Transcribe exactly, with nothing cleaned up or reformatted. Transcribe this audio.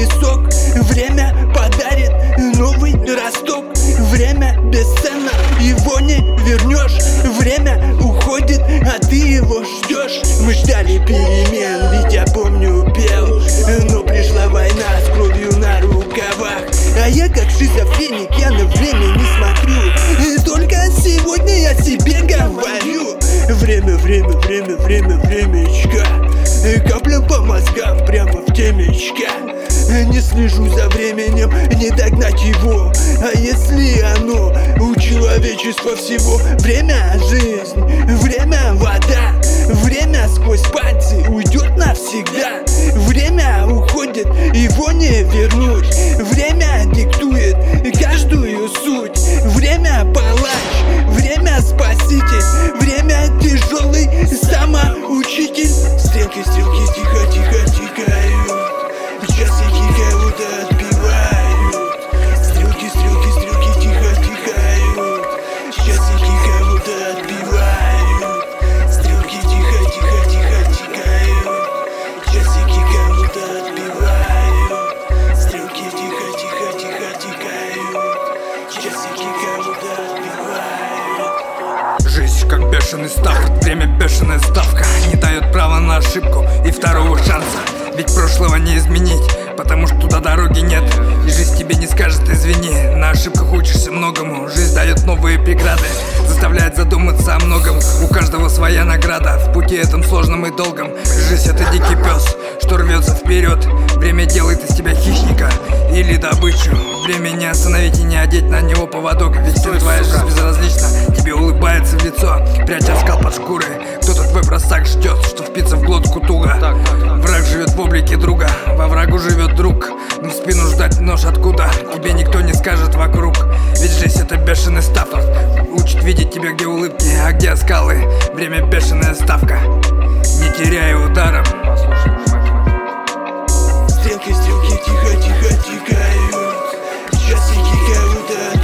сок. Время подарит новый росток. Время бесценно, его не вернешь. Время уходит, а ты его ждешь. Мы ждали перемен, ведь я помню пел. Но пришла война с кровью на рукавах. А я как шизофреник, я на время не смотрю. И только сегодня я себе говорю: время, время, время, время, времечко. Капля по мозгам прямо в темечко. Не слежу за временем, не догнать его. А если оно у человечества всего? Время — жизнь, время — вода. Время сквозь пальцы уйдет навсегда. Время уходит, его не вернуть. Время диктует каждую суть. Время палач, время спаситель. Время тяжелый самоучитель. Стрелки, стрелки тихо-тихо тикают. Часики кого-то отбивают. Стрелки, стрелки, стрелки тихо тикают. Часики кого-то отбивают. Стрелки тихо, тихо, тихо тикают. Часики кого-то отбивают. Стрелки тихо, тихо, тихо тикают. Часики кого-то отбивают. Жизнь как бешеный старт, время бешеная ставка. Не дает права на ошибку и второго шанса. Ведь прошлого не изменить, потому что туда дороги нет. И жизнь тебе не скажет извини. На ошибках учишься многому. Жизнь дает новые преграды, заставляет задуматься о многом. У каждого своя награда в пути этом сложном и долгом. Жизнь — это дикий пес, что рвется вперед. Время делает из тебя хищника или добычу. Время не остановить и не одеть на него поводок. Ведь всё твоя жизнь безразлична, тебе улыбается в лицо, пряча оскал под шкурой. Кто-то твой бросак ждет, что впиться в глотку туго. Враг живет в облике друга, во врагу живет друг. Но в спину ждать нож откуда, тебе никто не скажет вокруг. Ведь жизнь — это бешеный стаффорд, учит видеть тебя, где улыбки, а где оскалы. Время — бешеная ставка, не теряй ударом. Стрелки, стрелки тихо-тихо тикают. Часики кого-то